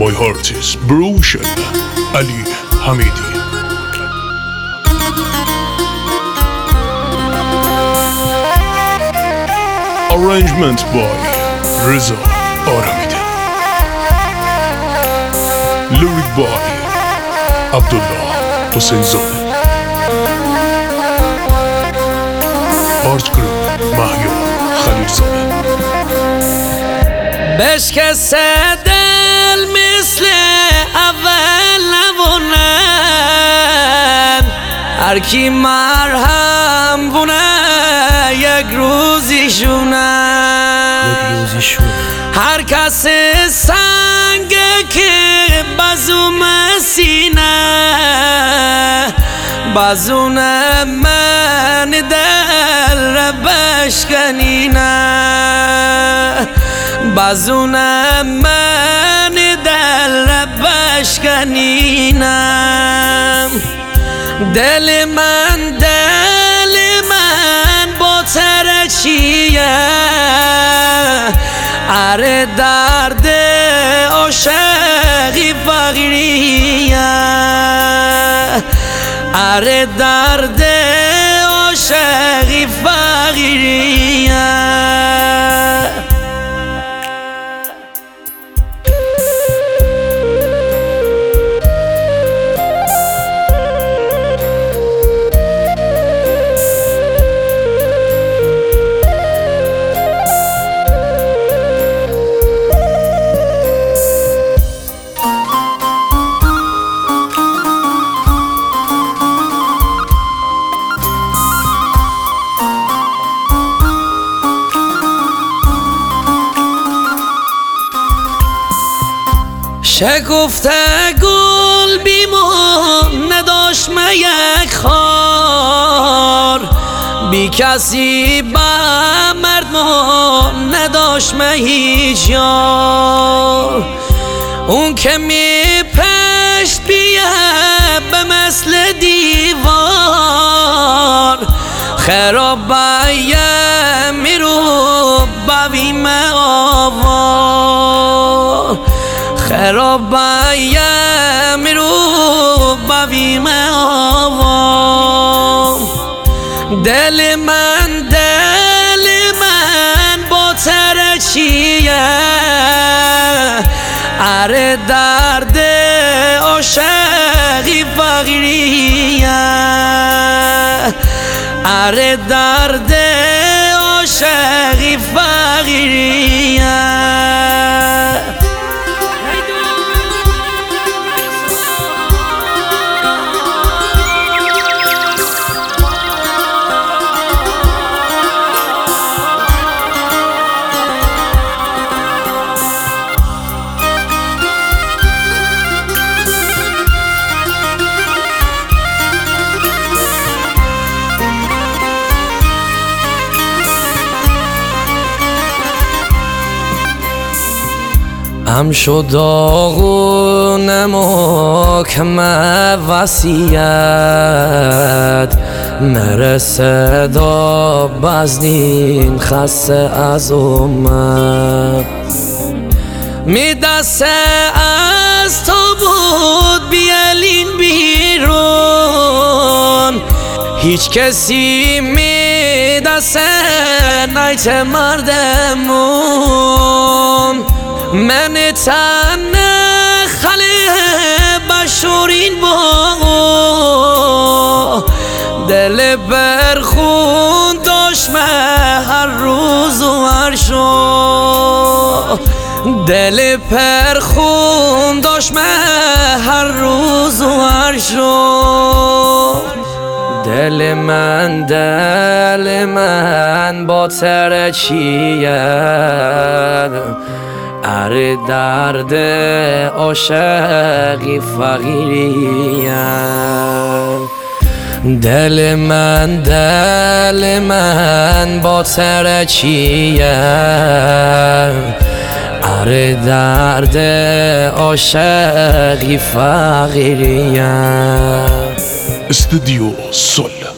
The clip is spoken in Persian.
My heart is broken. Ali Hamidi. Arrangement by Reza Aramide. Lyric by Abdullah Hussainzadeh. Art group Mahya Khalilzadeh. بشکسته دل مثل اول نبونن، هر کی مرهم بونه یک روزیشونه. هر کس سنگه که بزوم سینه، بزون من دل را بشکنینه، بزون من دل را بشکنینم. دل من با ترچیه، اره درد عاشقی فقیریه، اره درد عاشقی فقیریه. شکفته گل بیمون نداشت یک خار، بی کسی با مردمون نداشت هیچ یار. اون که می پشت بیه به مثل دیوار، خراب باید میرو بویم آوار، خراب باید میرو بویم آوار. دل من با ترچیه، اره درد عاشقی فقیریه، اره درد عاشقی فقیریه. هم شد داغون محکم وصیت، مرسه دا بزنین خسته از امت. می دسته از تو بود بیالین بیرون، هیچ کسی می دسته نیت مردمون. من تن خاله بشورین با دل برخون داشت هر روز و هر شو، دل پرخون داشت هر روز و هر شو. دل من با ترچیه، اره درد عاشقی فقیریه. دل من با ترچیه، اره درد عاشقی فقیریه. استودیو سل.